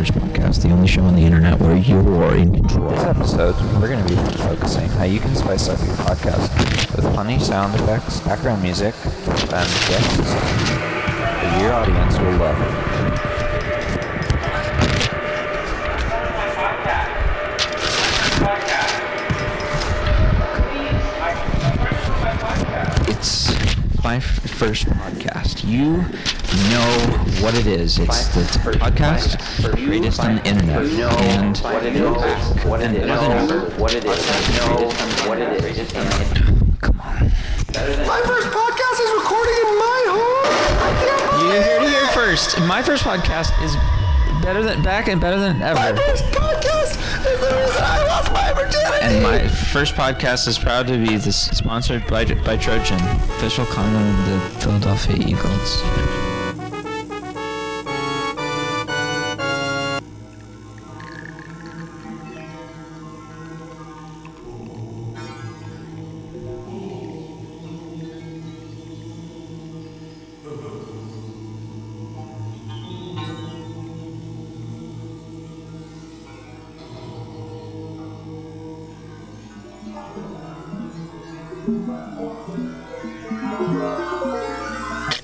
First Podcast, the only show on the internet where you're in control. This episode, we're going to be focusing how you can spice up your podcast with funny sound effects, background music, and guests that your audience will love. It's my first podcast. You know what it is. It's the podcast greatest on the internet. And come on. My first podcast is recording in my home. You heard it here first. My first podcast is better than ever. My first podcast is the reason I lost my virginity. And my first podcast is proud to be sponsored by Trojan, official condom of the Philadelphia Eagles.